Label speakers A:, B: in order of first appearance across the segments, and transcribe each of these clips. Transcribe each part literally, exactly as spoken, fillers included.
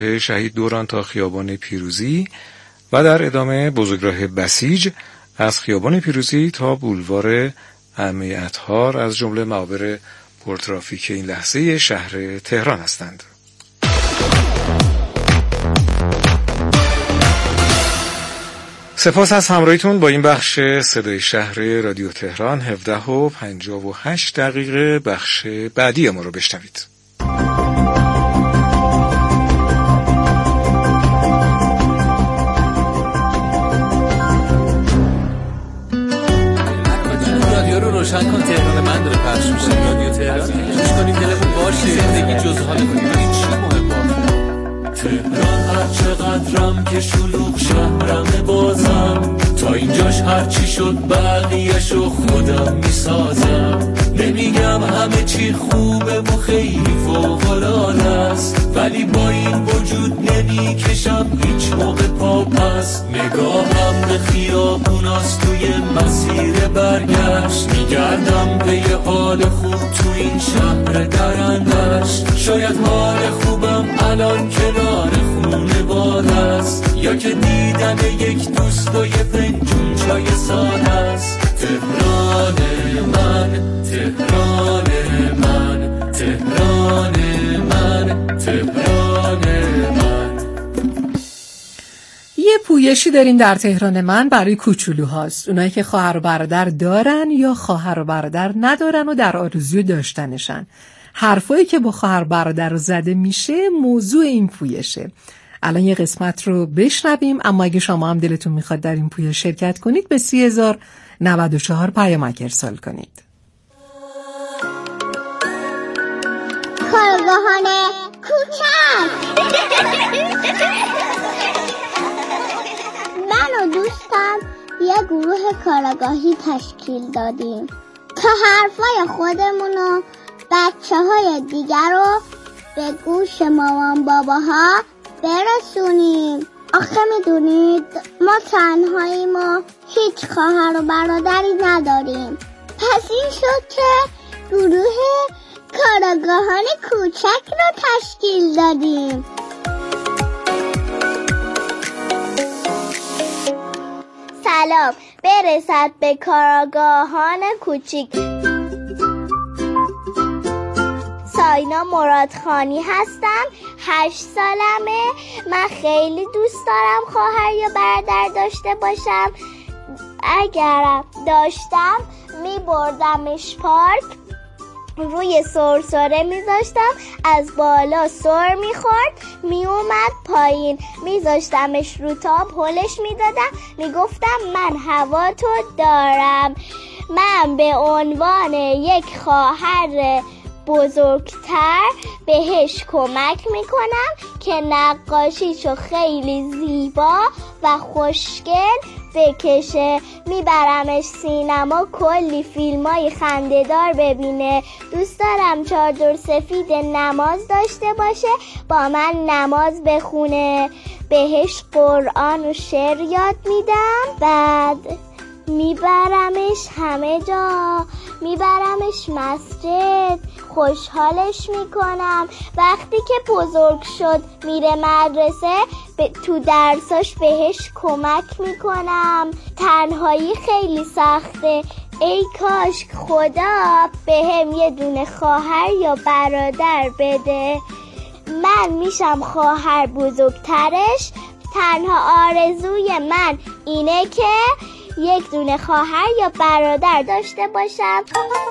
A: شهید دوران تا خیابان پیروزی و در ادامه بزرگراه بسیج از خیابان پیروزی تا بولوار عمه اطهار از جمله معابر پرترافیک این لحظه شهر تهران هستند. سپاس از همراهیتون با این بخش صدای شهر رادیو تهران. هفده و پنجاه و هشت دقیقه بخش بعدی ما رو بشنوید.
B: رادیو رو روشن کن، تهران من داره پخش میشه. رادیو تهران گوش کنیم، دلمون باشه، زندگی جز حال کنیم. این چی مهمه؟ تهران هر چقدرم که شلوغ شهرم بازم، تا اینجاش هرچی شد بقیه‌شو خودم میسازم. نمیگم همه چی خوبه و خیلی فوق‌العاده است، ولی با این وجود نمیکشم هیچ موقع پا پس. نگاهم به خیابوناست توی مسیر برگشت، میگردم به یه حال خوب تو این شهر درندش. شاید حال خوبم الان کنار خونواده است، یا که دیدن یک دوست و یه فنجون چای ساده است. تهران من، تهران من، تهران من، تهران من.
C: یه پویشی داریم در تهران من برای کوچولوهاست، اونایی که خواهر و برادر دارن یا خواهر و برادر ندارن و در آرزوی داشتنشن. حرفایی که با خواهر برادر زده میشه موضوع این پویشه. الان یه قسمت رو بشنویم، اما اگه شما هم دلتون میخواد در این پویش شرکت کنید به سی هزار و نود و چهار پیامک ارسال کنید.
D: کارگاهان کوچک. من و دوستم یه گروه کارگاهی تشکیل دادیم تا حرفای خودمونو بچه های دیگر رو به گوش مامان باباها برسونیم. آخه میدونید ما تنهاییم و هیچ خواهر و برادری نداریم. پس این شد که گروه کارگاهان کوچک رو تشکیل دادیم. سلام، برسد به کارگاهان کوچیک. ساینا مرادخانی هستم، هشت سالمه. من خیلی دوست دارم خواهر یا برادر داشته باشم. اگرم داشتم می بردمش پارک، روی سرسره می زاشتم، از بالا سر می خورد، می اومد پایین، می زاشتمش رو تاب، هلش می دادم، می گفتم من هوا تو دارم. من به عنوان یک خواهر بزرگتر بهش کمک میکنم که نقاشیشو خیلی زیبا و خوشگل بکشه. میبرمش سینما، کلی فیلمای خنده‌دار ببینه. دوست دارم چادر سفید نماز داشته باشه، با من نماز بخونه. بهش قرآن و شعر یاد میدم. بعد میبرمش همه جا، میبرمش مسجد، خوشحالش میکنم. وقتی که بزرگ شد میره مدرسه، تو درساش بهش کمک میکنم. تنهایی خیلی سخته، ای کاش خدا بهم یه دونه خواهر یا برادر بده. من میشم خواهر بزرگترش. تنها آرزوی من اینه که یک دونه خواهر یا برادر داشته باشم.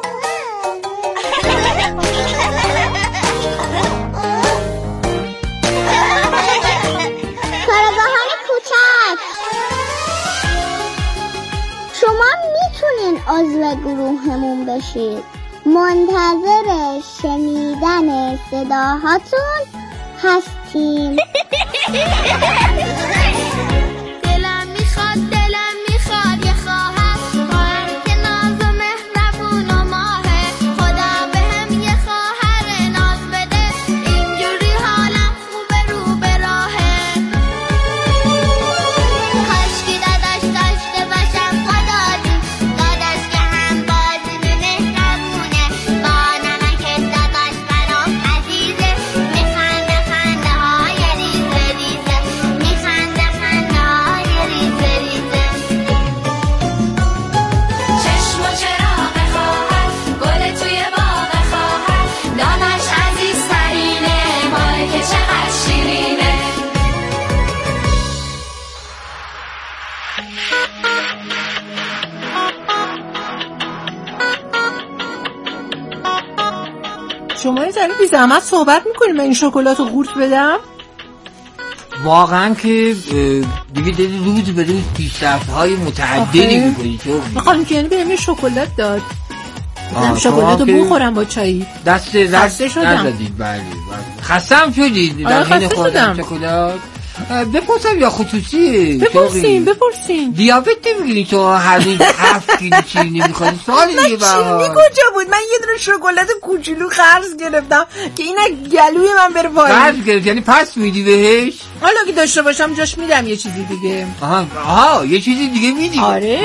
D: کارگاهان کوچک، شما میتونین عضو گروهمون بشید. منتظر شنیدن صداهاتون هستیم.
E: دلم میخواد دلم میخواد یه خواهر، خواهر که ناز و مهربون و ماهه. خدا بهم یه خواهر ناز بده، اینجوری حالم خوبه رو به راهه. کاشکی داداش داشته باشم خدا جون، داداش که هم بازی به مهربونه. با نمک داداش برام عزیزه، میخنده خنده های ریزه.
C: بی زحمت صحبت میکنی من این شکلات رو قورت بدم؟
F: واقعا که دیگه داری روز به روز پیشرفت‌های متعددی می‌کنی.
C: می‌خوام که یعنی بهم شکلات داد. من شکلات رو بخورم با چایی.
F: دست دست ندادید. بله خستم شدید در حین خوردن شکلات. بپرسم یا خصوصیه؟
C: بپرسیم بپرسیم.
F: دیابت نمیگیری تو هر روز هفت کیلو چینی میخوری؟ سال دیگه
C: بابا چینی کجا بود؟ من یه دونه شکلات کوچولو قرض گرفتم که اینا گلوی من بره پایین.
F: قرض گرفت یعنی پس میدی بهش؟
C: حالا که داشته باشم جاش میدم یه چیزی دیگه.
F: آها آها یه چیزی دیگه میدی؟
C: آره.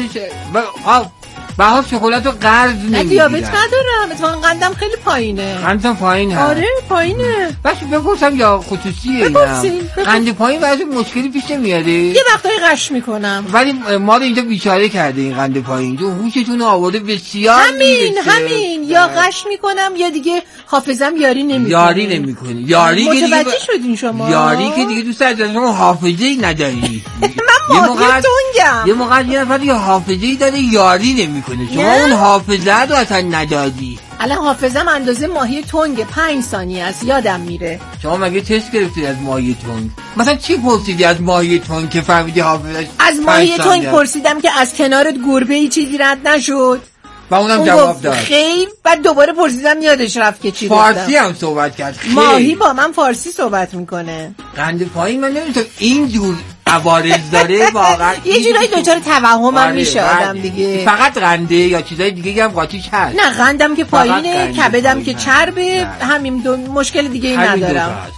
F: آها بها شکلات رو قرض نمیگیرن.
C: نه دیابت ندارم، اتفاقا قندم خیلی پایینه.
F: قندم پایینه؟
C: آره پایینه.
F: بس بپرسم یا خصوصیه؟
C: بپرسیم.
F: قند پایین واسه مشکلی پیش نمیاره؟
C: یه وقتایی قش میکنم.
F: ولی ما رو اینجا بیچاره کرده این قند پایین. تو هوشتون آورده بسیار
C: همین همین یا قش میکنم یا دیگه حافظم یاری نمیکنه.
F: یاری نمیکنه. یاری که دیگه
C: متوجه شدین شما؟
F: یاری که دیگه دوست از شما حافظه‌ای نداری.
C: من ماهی تونگم.
F: یه موقع یه نفر یه حافظه‌ای داره یاری نمیکنه. شما اون حافظه رو اصلا ندادی.
C: الان حافظم اندازه ماهی تنگ پنج ثانیه است یادم میره.
F: شما مگه تست گرفتی از ماهی تنگ؟ مثلا چی پرسیدی از ماهی تنگ که فهمیدی حافظش؟
C: از ماهی تنگ پرسیدم که از کنارت گربه ای چیزی رد نشد
F: و اونم اون جواب داد
C: خیر. بعد دوباره پرسیدم یادش رفت که چی
F: فارسی
C: گفتم.
F: هم صحبت کرد. خیر.
C: ماهی با من فارسی صحبت میکنه.
F: قند پایین من نمیدونم اینجور عوارض داره واقعا.
C: یه جورایی دچار توهم هم میشه آدم دیگه.
F: فقط قنده یا چیزای دیگه هم قاطیش هست؟
C: نه قندم که پایینه، کبدم که چربه، همین دو مشکل دیگه ای ندارم.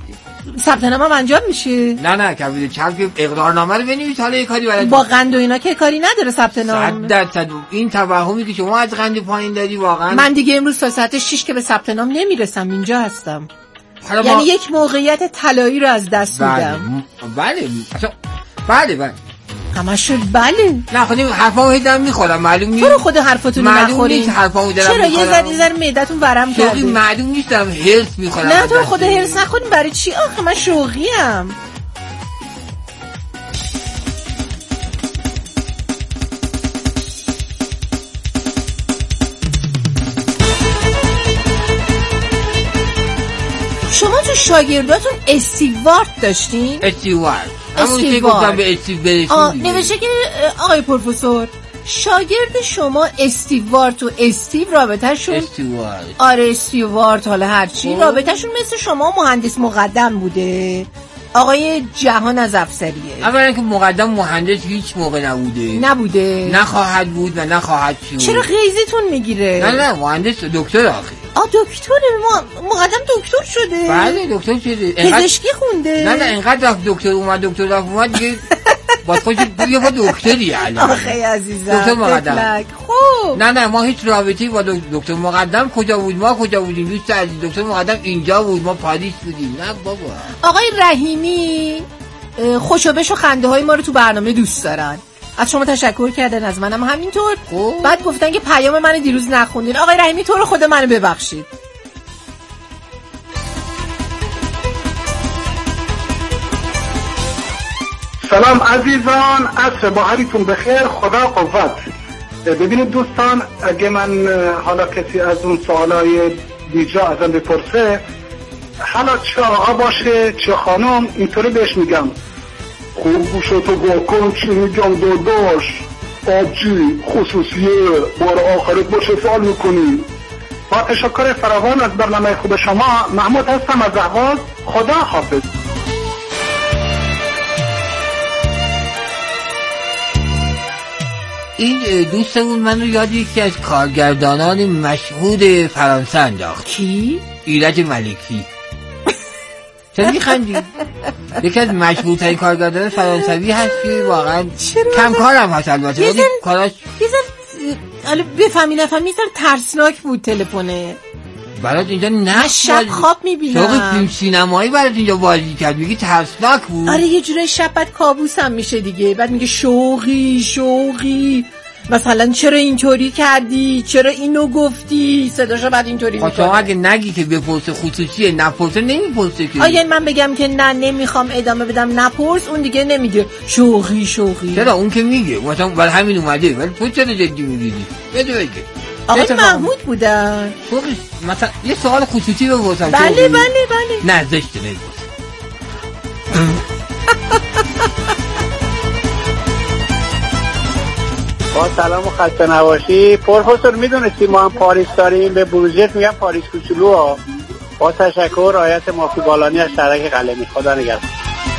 C: ثبت نام هم انجام میشه؟
F: نه نه کبد چرب که اقرارنامه رو بنویس حالا یه کاری برات.
C: با قند و اینا که کاری نداره ثبت نام.
F: صد درصد این توهمی که شما از قند پایین داری واقعا.
C: من دیگه امروز تا ساعت شش که به ثبت نام نمیرسم اینجا هستم. یعنی ما... یک موقعیت طلایی رو از دست میدم.
F: بله بله بله بله
C: همش بله.
F: نه خودم حرفامو هیدم میخورم معلوم نیست.
C: تو رو خود حرفاتون رو نخورین.
F: معلوم نیست حرفامو دارم
C: میخورم. چرا یه ذره یه ذره معدتون ورم کرده؟
F: شوقی معلوم نیست دارم هرس میخورم.
C: نه تو خود هرس نخورین. برای چی آخه من شوقی ام. شما تو شاگرداتون استیوارد داشتین؟
F: استیوارد همون که گفتم به استیو برسیم.
C: نوشته که آقای پروفسور شاگرد شما استیوارد و استیو رابطه‌شون
F: استیوارد.
C: آره استیوارد حالا هرچی رابطه‌شون مثل شما مهندس مقدم بوده. آقای جهان از افسریه.
F: اولا که مقدم مهندس هیچ موقع نبوده.
C: نبوده.
F: نخواهد بود و نخواهد شد.
C: چرا غیظتون میگیره؟
F: نه نه مهندس دکتر آخه.
C: آ دکتره ما مقدم دکتر شده.
F: بله دکتر شده.
C: پزشکی خونده.
F: نه نه اینقدر دکتر اومد دکتر رفت اومد دیگه باید خوش دیگه با دکتری الان.
C: آخه عزیزم.
F: دکتر مقدم.
C: خوب.
F: نه نه ما هیچ رابطه‌ای با دکتر مقدم کجا بود ما کجا بودیم دوست عزیز. دکتر مقدم اینجا بود ما پاریس بودیم. نه بابا.
C: آقای رحیمی خوشوبش و خنده های ما رو تو برنامه دوست دارن. از شما تشکر کردن از منم همینطور.
F: خوب.
C: بعد گفتن که پیام منو دیروز نخوندین. آقای رحیمی تو رو خود منو ببخشید.
G: سلام عزیزان، عصر بهاریتون بخیر، خدا قوت. ببینید دوستان اگه من حالا کسی از اون سوالای بیجا ازم بپرسه حالا چه آقا باشه چه خانم اینطوری بهش میگم خوب گوشتو واکن چی میگم داداش آبجی خصوصیه بار آخرت باشه سوال میکنی. با تشکر فراوان از برنامه خوب شما. محمود هستم از اهواز. خدا حافظ.
F: این دوستمون من رو یاد یکی از کارگردانان مشهور فرانسه انداخت.
C: کی؟
F: ایرج ملکی. چرا میخندی؟ یکی از مشهورترین کارگردان فرانسوی هست که واقعا کم کارم هست البته ولی کاراش
C: یه ذره حالا بفهمی نفهمی ذره ترسناک بود تلفنه.
F: برات اینجا نه
C: شب خواب میبینم.
F: شوق فیلم سینمایی برات اینجا بازی کرد میگی ترسناک بود.
C: آره یه جوری شب بعد کابوس هم میشه دیگه. بعد میگه شوقی شوقی مثلا چرا اینطوری کردی چرا اینو گفتی صداشو بعد اینطوری میکنه.
F: شما اگه نگی که بپرسه خصوصیه نپرسه نمیپرسه که.
C: آیا من بگم که نه نمیخوام ادامه بدم نپرس اون دیگه نمیگه شوقی شوقی.
F: چرا اون که میگه مثلا برای همین اومده ولی تو چرا جدی میگیری؟ بده بگه
C: آقای محمود بودن.
F: خوبه مثلا یه سوال خصوصی بپرسم.
C: بله بله بله.
F: نه زشته نمی‌پرسم.
H: با سلام و خسته نباشی. پروفسور میدونستی ما هم پاریس داریم، به بروژرت میگم پاریس کوچولو ها. با تشکر رعایت مافی بالانی از شرک قلمی. خدا نگهدار.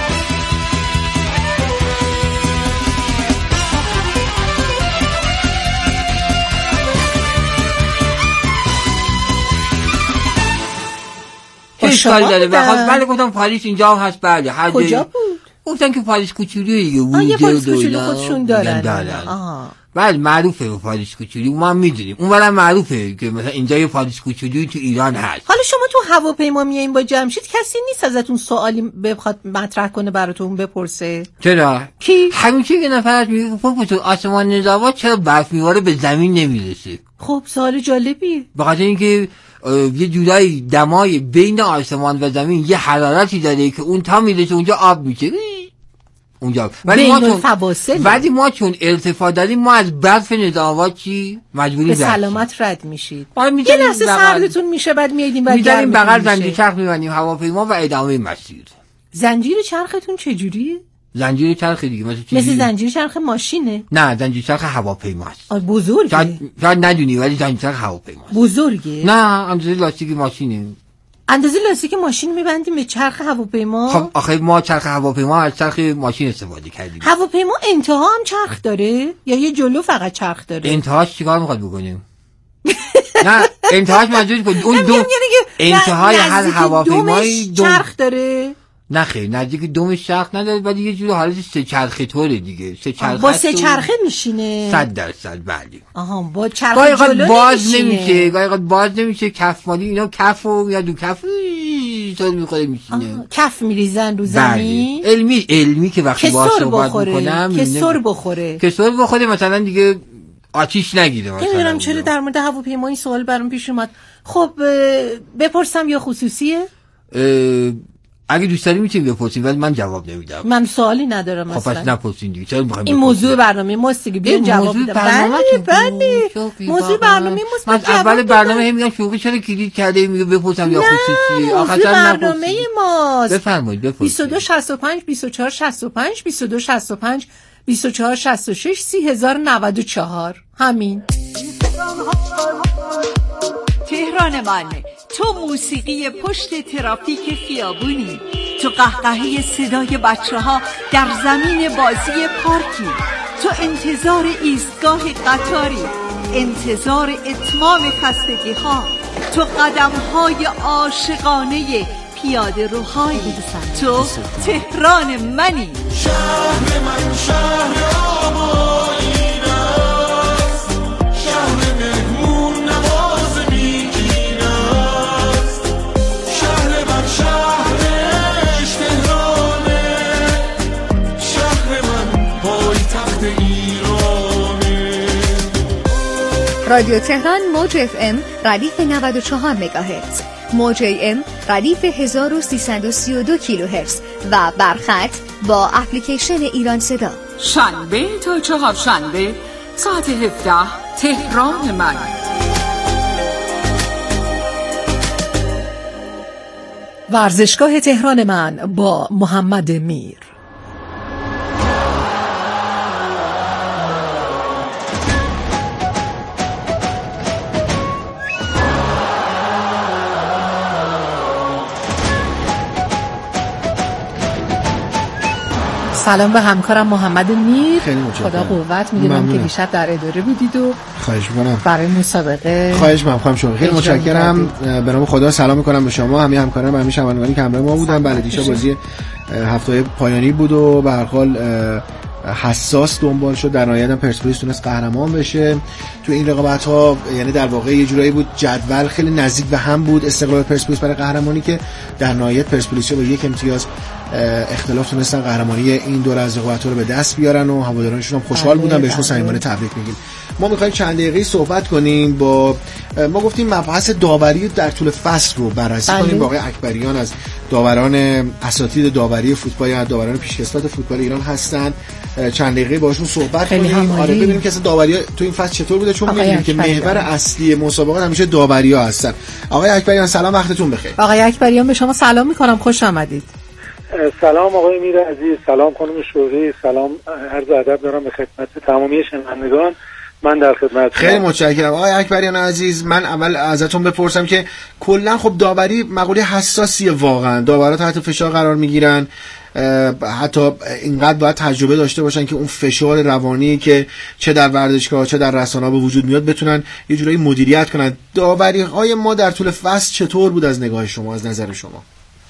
F: اشکال داره بخواست. بله گفتم پاریس اینجا هم هست. بله هر
C: کجا بود؟
F: گفتن که پاریس کوچولویی دیگه بود.
C: یه پاریس کوچولو خودشون دارن.
F: دارن. آها. بله معروفه پاریس کوچولو، ما هم میدونیم. اونورم معروفه که مثلا اینجا یه پاریس کوچولویی تو ایران هست.
C: حالا شما تو هواپیما میایین با جمشید، کسی نیست ازتون سوالی بخواد مطرح کنه براتون بپرسه؟
F: چرا؟
C: کی؟
F: همیشه که نفرت میگه پروفسور آسمان نزاوا چرا برف میواره به زمین نمیرسه؟
C: خب سوال جالبیه.
F: به خاطر اینکه یه جورایی دمای بین آسمان و زمین یه حرارتی داره که اون تا میرسه اونجا آب میشه اونجا. ولی ما چون ولی ما چون ارتفاع داریم ما از برف نزاوا چی مجبوری
C: به سلامت رد میشید.
F: یه
C: لحظه سردتون میشه بعد میایدین بعد
F: میذاریم بغل زنجیر چرخ میبندیم هواپیما و ادامه مسیر.
C: زنجیر چرختون چجوریه؟
F: زنجیر چرخ دیگه مثل چی؟
C: مثل زنجیر چرخ ماشینه؟
F: نه زنجیر چرخ هواپیماست.
C: بزرگه؟
F: شاید ندونی ولی زنجیر چرخ هواپیماست.
C: بزرگه؟
F: نه اندازه لاستیک ماشینه.
C: اندازه لاستیک ماشین میبندیم به چرخ هواپیما؟
F: خب آخه ما چرخ هواپیما از چرخ ماشین استفاده کردیم.
C: هواپیما انتها هم چرخ داره یا یه جلو فقط چرخ داره؟
F: انتهاش چیکار میخواد بکنیم؟ نه انتهاش منظورش کن اون دو انتهای هر هواپیمایی
C: چرخ داره؟
F: نه خیر نزدیک دومش چرخ نداره ولی یه جور حالت سه چرخه طوره دیگه. سه چرخه
C: با سه چرخه میشینه؟
F: صد درصد بله.
C: آها با چرخ جلو
F: باز نمیشه. گاهی وقت باز نمیشه. کف مالی اینا کفو یا دو کف طور میخوره میشینه.
C: کف میریزن رو زمین.
F: بله. علمی علمی که وقتی باهاش صحبت میکنم
C: که سر بخوره.
F: که سر بخوره مثلا دیگه آتیش نگیره مثلا.
C: نمیدونم چرا در مورد هواپیما این سوال برام پیش اومد. خب بپرسم یا خصوصیه؟
F: اگه دوست داری میتونیم بپرسیم ولی من جواب نمیدم.
C: من سوالی ندارم مثلا.
F: خب پس نپرسین دیگه. چرا میخوایم
C: این موضوع برنامه ماست دیگه. بیان جواب بدم. بله بله. موضوع برنامه ماست.
F: من اول برنامه هم میگم شوقی چرا کلید کرده میگه بپرسم یا خصوصیه.
C: آخه برنامه ماست.
F: بفرمایید بپرسید.
C: بیست و دو شصت و پنج بیست و چهار شصت و پنج بیست و دو شصت و پنج بیست و چهار شصت و شش سی هزار و نود و چهار همین.
I: تهران من، تو موسیقی پشت ترافیک خیابونی، تو قهقهه صدای بچه ها در زمین بازی پارکی، تو انتظار ایستگاه قطاری، انتظار اتمام خستگی ها، تو قدم های عاشقانه پیاده روهای، تو تهران منی.
B: شهر من شهر آبایی است، شهر مهمون نواز میگین است، شهر من شهرش تهرانه، شهر من پایتخت ایرانه.
J: رادیو تهران موج اف ام ردیف نود و چهار مگاهرتز، موج ام ردیف هزار و سیصد و سی و دو کیلوهرتز و برخط با اپلیکیشن ایران صدا.
I: شنبه تا چهارشنبه ساعت هفده تهران من.
C: ورزشگاه تهران من با محمد میر. سلام به همکارم محمد میر. خدا قوت. میدونم که دیشب در اداره بودید و
K: خواهش می‌کنم برای
C: مسابقه.
K: خواهش می‌کنم خانم شوقی. خیلی متشکرم. به نام خدا سلام می‌کنم به شما همه همکاران و همه شنوندگانی که همراه ما بودن. بله دیشب بازی هفته پایانی بود و به هر حال حساس دنبال شد. در نهایت هم پرسپولیس تونست قهرمان بشه تو این رقابت‌ها. یعنی در واقع یه جورایی بود جدول خیلی نزدیک به هم بود. استقلال پرسپولیس برای قهرمانی که در نهایت پرسپولیس با یک امتیاز اختلاف تونستن قهرمانی این دور از رقابت‌ها رو به دست بیارن و هوادارانشون هم خوشحال بودن، بهشون صمیمانه تبریک میگیم. ما می‌خوایم چند دقیقه صحبت کنیم با ما گفتیم مبحث داوری در طول فصل رو بررسی کنیم با آقای اکبریان از داوران اساتید داوری فوتبال یا داوران پیشکسوت فوتبال ایران هستن. چند دقیقه باشون صحبت کنیم، آره ببینیم که اصلا داوری تو این فصل چطور بوده، چون می‌دونیم که محور اصلی مسابقات همیشه داوری‌ها هستن. آقای اکبریان سلام، وقتتون بخیر.
C: آقای اکبریان به شما سلام می‌کنم، خوش آمدید.
G: سلام آقای میر عزیز، سلام خانم شوری، سلام عرض ادب دارم به خدمت تمامی شنوندگان. من در خدمت.
K: خیلی متشکرم آقای اکبریان عزیز. من اول ازتون بپرسم که کلا خب داوری مقوله حساسیه، واقعا داورا تحت فشار قرار میگیرن، حتی اینقدر باید تجربه داشته باشن که اون فشار روانی که چه در ورزشگاه چه در رسانه‌ها به وجود میاد بتونن یه جورایی مدیریت کنن. داوری‌های ما در طول فصل چطور بود از نگاه شما، از نظر شما؟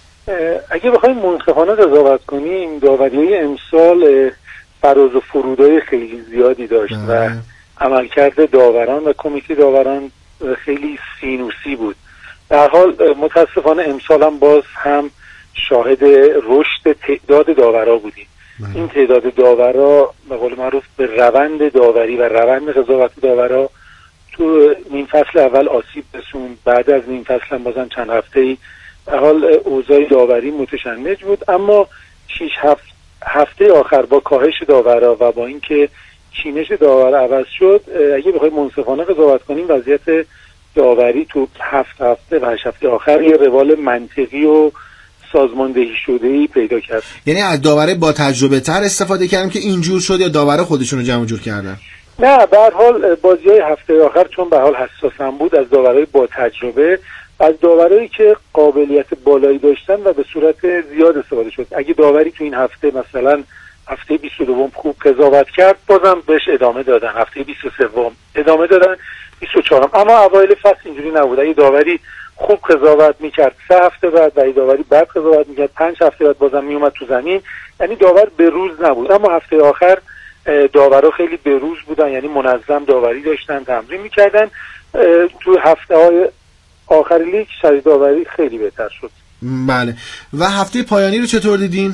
G: اگه بخوایم منصفانه قضاوت کنیم، داوری‌های امسال فراز و فرودهای خیلی زیادی داشت و عملکرد داوران و کمیته داوران خیلی سینوسی بود. در حال متاسفانه امسال هم باز هم شاهد رشد تعداد داورا بودیم. مهم. این تعداد داورا به قول معروف به روند داوری و روند قضاوت داورا تو نیم فصل اول آسیب رسوند، بعد از نیم فصل هم بازم چند هفته‌ای به حال اوضاع داوری متشنج بود. اما شش هفت هفته آخر با کاهش داورا و با اینکه چینش داور عوض شد، اگه بخوایم منصفانه قضاوت کنیم وضعیت داوری تو هفت هفته و هشت هفته آخر یه روال منطقی و سازماندهی شده‌ای پیدا کرد.
K: یعنی از داوره با تجربه تر استفاده کردیم که اینجور شد یا داوره خودشون رو جمع جور کردن؟
G: نه، به هر حال بازی‌های هفته آخر چون به حال حساسم بود، از داورای با تجربه، از داورایی که قابلیت بالایی داشتن و به صورت زیاد استفاده شد. اگه داوری تو این هفته مثلا هفته بیست و دو خوب قضاوت کرد، بازم بهش ادامه دادن، هفته بیست و سه ادامه دادن، بیست و چهار. اما اوایل فصل اینجوری نبود. اگه داوری خوب قضاوت میکرد سه هفته بعد و اگه داوری بد قضاوت میکرد پنج هفته بعد بازم میومد تو زمین. یعنی داور به روز نبود. اما هفته آخر داورا خیلی به روز بودن، یعنی منظم داوری داشتن، تمرین میکردن. تو هفته های آخر لیگ شرایط داوری خیلی بهتر شد.
K: بله. و هفته پایانی رو چطور دیدین؟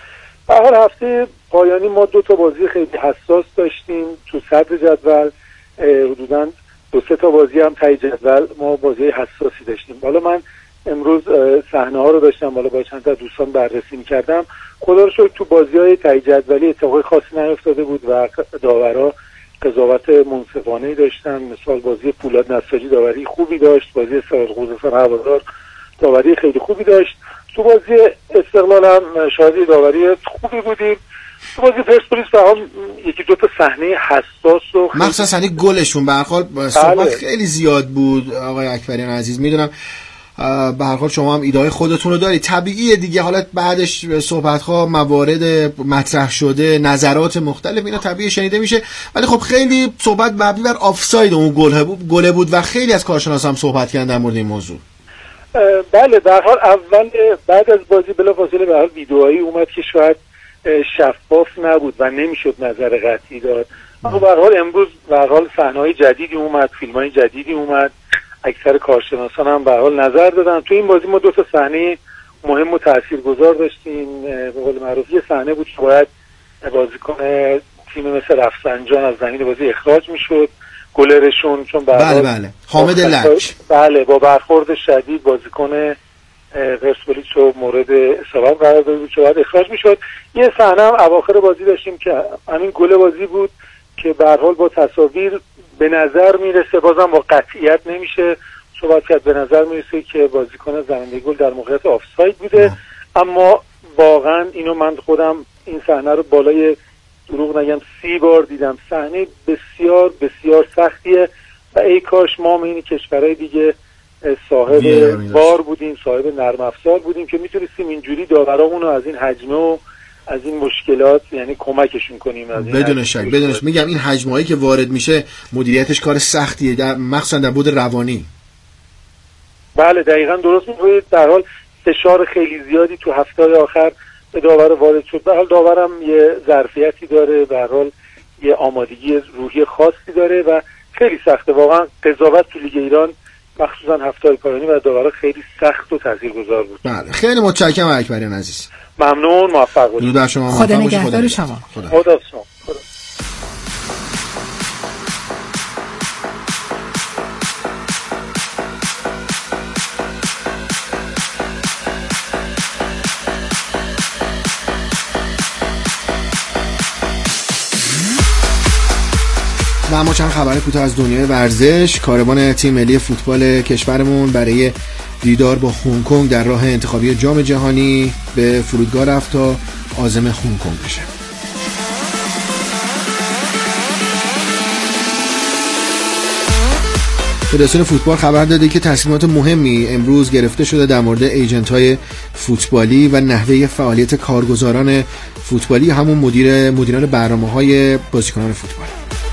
G: به هر هفته پایانی ما دو تا بازی خیلی حساس داشتیم تو صدر جدول، حدوداً دو سه تا بازی هم تای جدول ما بازی حساسی داشتیم. حالا من امروز صحنه ها رو داشتم، حالا با چند تا دوستان بررسی می‌کردم. خدا رو شکر تو بازی‌های تای جدولی اتفاقی خاصی نیفتاده بود و داورا قضاوت منصفانه‌ای داشتن. مثال بازی پولاد نساجی داوری خوبی داشت، بازی استقلال خوزستان هوادار داوری خیلی خوبی داشت. تو بازی استقلال هم شاهد داوری خوبی بودیم. تو بازی پرسپولیس به هم یکی دو تا صحنه حساس و
K: مخصوصا صحنه گلشون به هر حال صحبت خیلی زیاد بود. آقای اکبریان عزیز میدونم به هر حال شما هم ایده‌های خودتون رو دارید، طبیعیه دیگه. حالا بعدش صحبت‌ها موارد مطرح شده، نظرات مختلف، اینا طبیعی شنیده میشه، ولی خب خیلی صحبت مبنی بر آفساید اون گل بود گله بود و خیلی از کارشناسا هم صحبت کردن در مورد این موضوع.
G: بله، در حال اول بعد از بازی بلافاصله به حال ویدئویی اومد که شاید شفاف نبود و نمیشد نظر قطعی داد. اما به هر حال امروز به هر حال صحنه‌های جدیدی اومد، فیلم‌های جدیدی اومد، اکثر کارشناسان هم به هر حال نظر دادن. تو این بازی ما دو تا صحنه مهم و تاثیرگذار داشتیم. به قول معروف یه صحنه بود که باید بازیکن تیم مثل رفسنجان از زمین بازی اخراج میشد، گلرشون چون به
K: بله بله حامد لج
G: بله با برخورد شدید بازیکن پرسپولیس رو مورد اصابت قرار داده بود که باید اخراج میشد. یه صحنه هم اواخر بازی داشتیم که همین گل بازی بود که به هر حال با تصاویر به نظر میرسه، بازم با قطعیت نمیشه صحبت کرد، به نظر میرسه که بازیکن زننده گل در موقعیت آفساید بوده. نه. اما واقعا اینو من خودم این صحنه رو بالای دروغ نگم سی بار دیدم. صحنه بسیار بسیار سختیه و ای کاش ما این کشورهای دیگه صاحب بار بودیم، صاحب نرم افزار بودیم که میتونستیم اینجوری داورامون رو از این حجمه و از این مشکلات یعنی کمکشون کنیم. از این
K: بدون شک بدون شک میگم این حجمایی که وارد میشه مدیریتش کار سختیه، در مخصوصا در بود روانی.
G: بله دقیقاً درست میگید. در حال فشار خیلی زیادی تو هفته‌های آخر به داور وارد شد. به حال داورم یه ظرفیتی داره، به هر حال یه آمادگی روحی خاصی داره و خیلی سخته واقعا. قضاوت تو لیگ ایران مخصوصا هفته‌های پایانی و داورا خیلی سخت و تاثیرگذار بود.
K: بله خیلی متشکرم اکبریان عزیز.
G: ممنون، موفق باشید.
K: درود بر شما.
C: خدا نگهدار شما.
G: خدا خدا شما.
K: و اما چند خبر کوتاه از دنیای ورزش. کاروان تیم ملی فوتبال کشورمون برای دیدار با هنگ کنگ در راه انتخابی جام جهانی به فرودگاه رفت تا عازم هنگ کنگ بشه. فدراسیون فوتبال خبر داده که تصمیمات مهمی امروز گرفته شده در مورد ایجنت‌های فوتبالی و نحوه فعالیت کارگزاران فوتبالی، همون مدیر مدیران برنامه‌های بازیکنان فوتبال.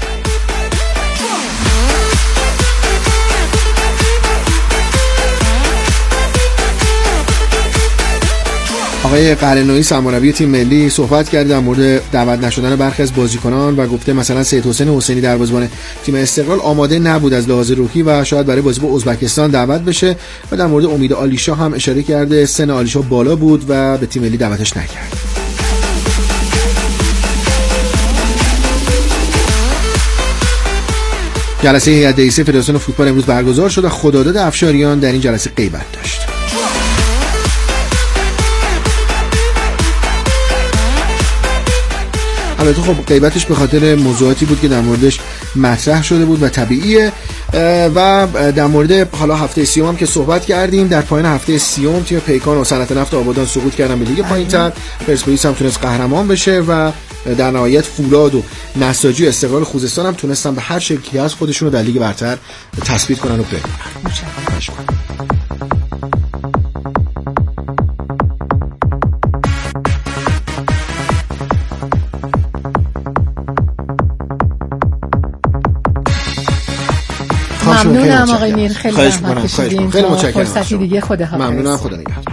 K: آقای قرنویی سرمربی تیم ملی صحبت کرد در مورد دعوت نشدن برخی از بازیکنان و گفته مثلا سید حسین حسینی دروازه‌بان تیم استقلال آماده نبود از لحاظ روحی و شاید برای بازی با ازبکستان دعوت بشه و در مورد امید آلیشا هم اشاره کرده سن آلیشا بالا بود و به تیم ملی دعوتش نکرد. جلسه هیئت رئیسه فدراسیون فوتبال امروز برگزار شد و خداداد افشاریان در این جلسه غیبت داشت. البته خب غیبتش به خاطر موضوعاتی بود که در موردش مطرح شده بود و طبیعیه. و در مورد حالا هفته سیوم هم که صحبت کردیم، در پایان هفته سیوم تیم پیکان و صنعت نفت آبادان سقوط کردن به لیگ پایین‌تر، پرسپولیس هم تونست قهرمان بشه و در نهایت فولاد و نساجی و استقلال خوزستان هم تونستن به هر شکلی از خودشون رو در لیگ برتر تثبیت کنن و بمونن.
C: ممنونم آقای میر، خیلی زحمت کشیدین.
K: خیلی متشکرم.
C: فرصتی دیگه خدا حافظ.
K: ممنونم، خدا نگهدار.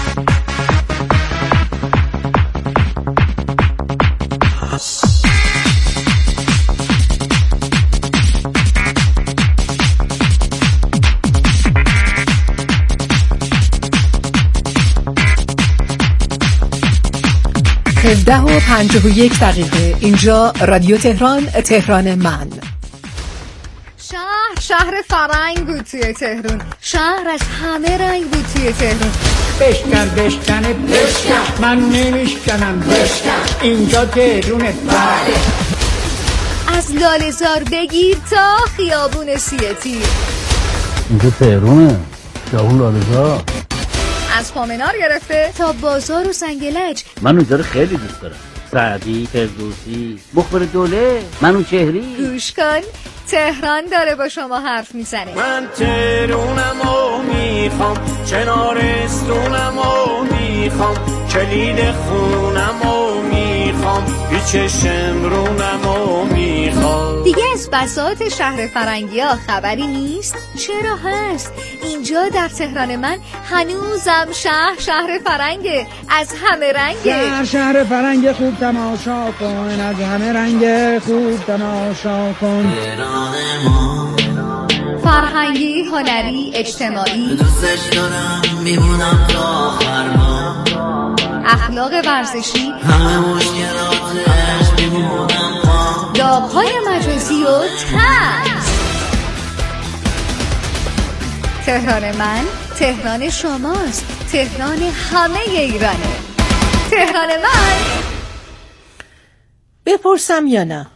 C: هفده و پنجاه و یک دقیقه. اینجا رادیو تهران، تهران من.
J: شهر شهر فرنگ بود توی تهران، شهر از همه رنگ بود توی تهران.
L: بشکن بشکن بشکن، من نمیشکنم بشکن، اینجا تهرونه. بله.
J: از لاله‌زار بگیر تا خیابون سیه تیر،
M: اینجا تهرونه، خیابون لاله‌زار.
J: از پامنار گرفته تا بازار و سنگلج.
M: من اونجا رو خیلی دوست دارم. سعدی، فردوسی، مخبر دوله، منوچهری.
J: گوش کن، تهران داره با شما حرف میزنه.
B: من تهرونم و میخوام، چنارستونم و میخوام، کلید خونم و میخوام، پیچ شمرونم و میخوام.
J: دیگه از بساط شهر فرنگی ها خبری نیست؟ چرا هست؟ اینجا در تهران من هنوزم شهر شهر فرنگه، از همه رنگه.
L: شهر شهر فرنگ خوب تماشا کن، از همه رنگ خوب تماشا کن.
J: فرهنگی، هنری، اجتماعی،
B: دوستش دارم میمونم تا آخر ما.
J: اخلاق ورزشی،
B: همه مشکلاتش میمونم پا.
J: داغ‌های مجازی و ترس. تهران من، تهران شماست، تهران همه ایرانه. تهران من.
C: بپرسم یا نه؟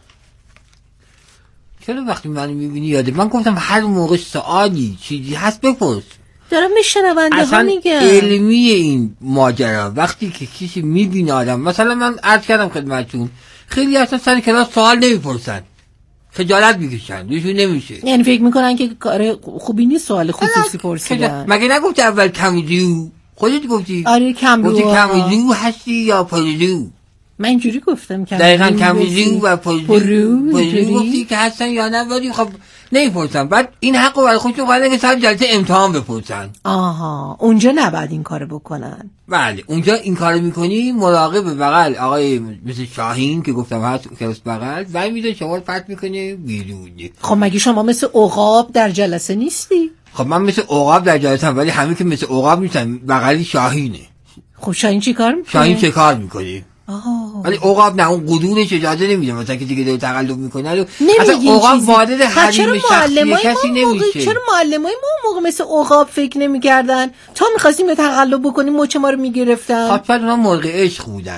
F: چرا وقتی منو میبینی یاده؟ من گفتم هر موقع سوالی چیزی هست بپرس.
C: دارم به شنونده ها میگم
F: علمی این ماجرا. وقتی که کسی میبینه آدم، مثلا من عرض کردم خدمتتون خیلی اصلا سر کلاس سوال نمیپرسن، خجالت میکشن، دوشون نمیشه.
C: یعنی فکر میکنن که کار خوبی نیست سوال خصوصی پرسیدن.
F: مگه نگفتی اول کمیزو؟ خودت گفتی.
C: آره کمیزو.
F: گفتی کمیزو هستی یا پرزو؟
C: من اینجوری گفتم که
F: دقیقاً کمیزو و پرزو پرزو گفتی که هستن یا نه، ولی خب نمیپرسن. بعد این حق رو برای خودشون قائلن که سر جلسه امتحان بپرسن.
C: آها، اونجا نباید این کارو بکنن.
F: بله، اونجا این کارو میکنی مراقب بغل آقای مثل شاهین که گفتم هست کلاس بغل وای میده شما رو پرت میکنه بیرون.
C: خب مگه شما مثل عقاب در جلسه نیستی؟
F: خب من مثل عقاب در جایتم، ولی همین که مثل عقاب نیستن، بغلی شاهینه.
C: خب شاهین چی کار میکنه؟
F: شاهین چه کار میکنه؟
C: آه.
F: ولی عقاب نه، اون قدورش اجازه نمیده مثلا کسی که داره تقلب میکنه.
C: اصلا
F: عقاب وارد حریم شخصی کسی نمیشه.
C: چرا معلمای ما موقع مثل عقاب فکر نمیکردن؟ تا می‌خواستیم به تقلب بکنیم مچ ما رو میگرفتن.
F: حتما اونا مرغ عشق بودن.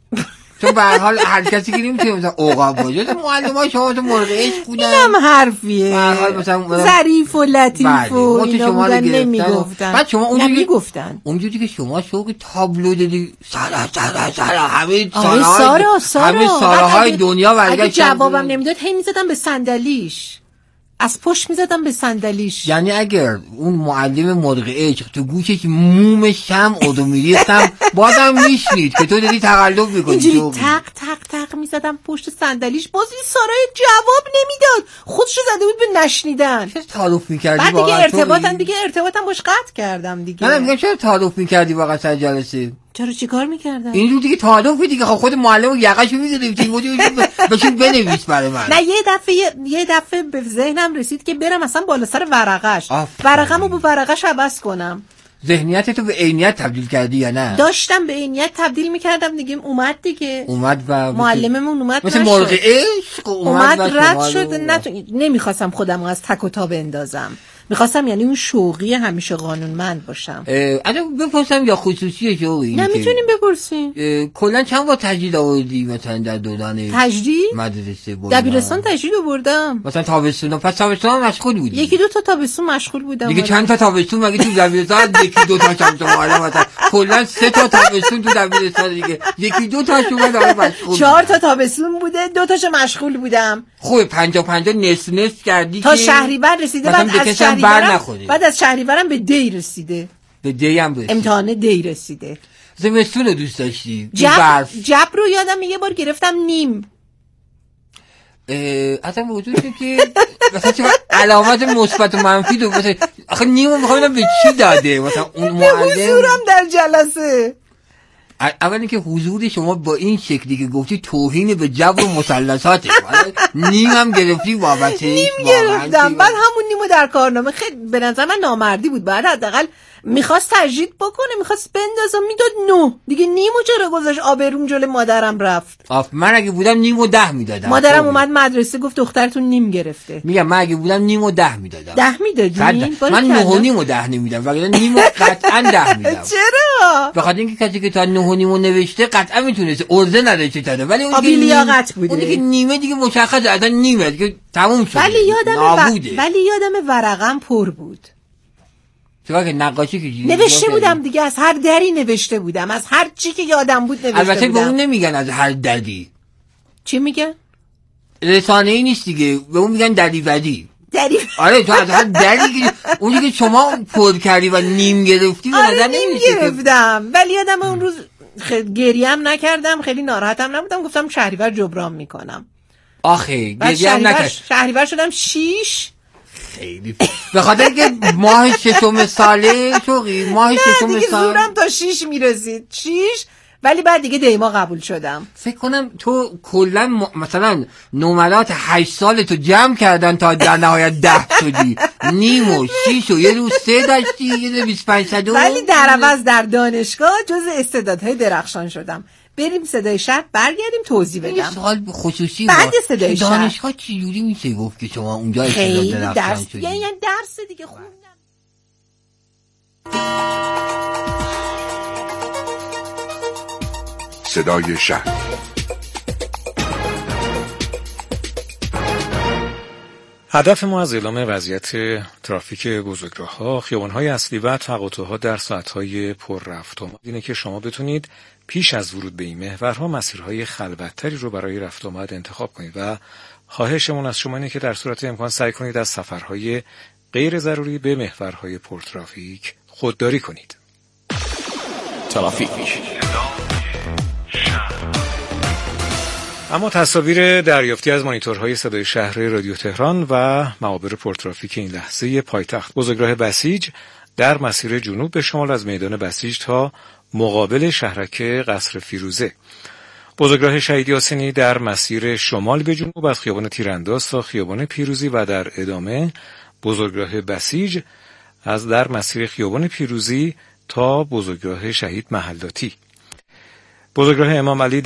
F: چون به هر حال هر کسی که نمیتونه مثلا عقاب باشه، معلمای شما تو مرغ عشق بودن.
C: اینم حرفیه.
F: به هر حال مثلا
C: ظریف و لطیف و اینا بودن، نمیگفتن.
F: بعد شما اونجوری
C: گفتن.
F: اونجوری که شما شوق تابلو دیدی، سارا سارا سارا همه
C: سارا سارا
F: همه ساراهای دنیا برگشتن.
C: اگه جوابم نمیداد هی میزدم به صندلیش، از پشت میزدم به صندلیش.
F: یعنی اگر اون معلم مرغ عشق تو گوشش موم شمع رو میریختم بازم میشنید که تو داری تقلب میکنی.
C: اینجوری تق تق تق میزدم پشت صندلیش، باز این سارای جواب نمیداد، خودشو زده بود به نشنیدن.
F: چرا تعارف میکردی
C: بعد دیگه ارتباطم دیگه ارتباطم باش قطع کردم دیگه.
F: نه میگم چرا تعارف میکردی واقعا سر جلسه؟
C: چرا چیکار میکردن؟
F: این رو دیگه تعارف دیگه. خب خود معلم یقهشو میگرفتی بچین بنویس برای من.
C: نه یه دفعه یه دفعه به ذهنم رسید که برم مثلا بالا سر ورقش، ورقمو به ورقش عوض کنم.
F: ذهنیت تو به عینیت تبدیل کردی یا نه؟
C: داشتم به عینیت تبدیل میکردم دیگه. اومد دیگه،
F: اومد و
C: معلممون اومد
F: مثل مرغ عشق
C: اومد, اومد رد شد. نه نمیخواستم خودم از تک و تا بندازم، میخواستم یعنی اون شوقی همیشه قانونمند باشم.
F: اگه بپرسم یا خصوصیه شوقی؟
C: نه میتونیم بپرسیم.
F: کلا چند بار تجدید آوردی مثلا در دوران
C: تجدید؟
F: مدرسه بودم.
C: دبیرستان تجدید آوردم.
F: مثلا تابستون، پس تابستون مشغول بودی؟
C: یکی دو تا تابستون مشغول بودم.
F: دیگه چند تا تابستون مگه تو دبیرستان؟ یکی دو تا چند تا معلم مثلا کلا سه تا تابستون تو دبیرستان دیگه، یکی دو تاش اومد مشغول.
C: چهار تا تابستون بوده، دو تاشو مشغول بودم.
F: خوبه پنجاه پنجاه نصف نصف کردی
C: تا شهریور رسیده. بعد از شهریورم بعد از شهریورم به دی رسیده.
F: به دی هم رسید.
C: امتحان دی رسیده.
F: زمستون رو دوست داشتی؟
C: جبر جبر رو یادم یه بار گرفتم نیم.
F: اصلا وجوده که مثلا چه علامت مثبت و منفی دو مثلا آخه نیمو میخوام به چی داده مثلا اون معلم؟
C: به حضورم در جلسه.
F: اولی که حضور شما با این شکلی که گفتی توهین به جبر و مثلثاته. نیم هم گرفتی بابتش؟
C: نیم گرفتم. بعد همون نیمو در کارنامه خیلی به نظر من نامردی بود. بعد حداقل میخواست تجدید بکنه، میخواست بندازم، میداد نه دیگه. نیمو چرا گذاشت؟ آبروم جلوی مادرم رفت.
F: آف من اگه بودم نیمو ده میدادم.
C: مادرم اومد مدرسه گفت دخترتون نیم گرفته.
F: میگم من اگه بودم نیمو ده میدادم.
C: ده میدادی؟
F: من نه و نیمو ده نمیدم، وگرنه نیمو قطعا ده میدم.
C: چرا؟
F: بخاطر اینکه کسی که تا نه و نیمو نوشته قطعا میتونست ارزه نداشته تاده، ولی اون
C: دیگه لیاقت بوده.
F: اون دیگه نیمه دیگه مشخصه اصلا نیمه دیگه تموم شد.
C: ولی یادم و... ولی یادم ورقم پر بود.
F: چرا که نقاشی که
C: نوشته بودم دیگه، از هر دری نوشته بودم، از هر چی که یادم بود نوشته
F: البته
C: بودم.
F: البته به اون نمیگن از هر دری.
C: چی میگن؟
F: رسانه‌ای نیست دیگه، به اون میگن دریوری.
C: دری
F: آره تو از هر دری که اونی که شما پر کردی و نیم گرفتی به نظر نمیشه
C: گرفتم. ولی یادم اون روز خیلی گریم نکردم، خیلی ناراحتم نبودم، گفتم شهریور جبران میکنم.
F: آخه گریم نکرد.
C: شهریور شدم شیش.
F: خیلی به خاطر اینکه ماه ششم ساله شوقی ماه ششم سال
C: زورم تا شیش میرسید. شیش. ولی بعد دیگه دیما قبول شدم.
F: فکر کنم تو کلا م... مثلا نمرات هشت سال تو جمع کردن تا در نهایت ده شدی. نیم و شیش و یه روز سه داشتی، یه روز بیست و پنج صد.
C: ولی در عوض در دانشگاه جز استعدادهای درخشان شدم. بریم صدای شهر برگردیم توضیح بدم.
F: یه سوال خصوصی
C: بعد صدای شهر
F: دانشگاه چی جوری میشه گفت که شما اونجا استعداد درخشان شدی؟
C: یعنی درس دیگه خوندم.
N: صدای شهر.
A: هدف ما از اعلام وضعیت ترافیک بزرگراه‌ها، خیابان‌های اصلی و تقاطع‌ها در ساعت‌های پر رفت آمد اینه که شما بتونید پیش از ورود به این محورها مسیرهای خلوت‌تری رو برای رفت آمد انتخاب کنید و خواهشمون از شما اینه که در صورت امکان سعی کنید از سفرهای غیر ضروری به محورهای پر ترافیک خودداری کنید.
N: ترافیک.
A: اما تصاویر دریافتی از مانیتورهای صدای شهر رادیو تهران و معابر پرترافیک این لحظه پایتخت بزرگراه بسیج در مسیر جنوب به شمال از میدان بسیج تا مقابل شهرک قصر فیروزه، بزرگراه شهید یاسینی در مسیر شمال به جنوب از خیابان تیرانداز تا خیابان پیروزی و در ادامه بزرگراه بسیج از در مسیر خیابان پیروزی تا بزرگراه شهید محلاتی. بزرگراه امام علی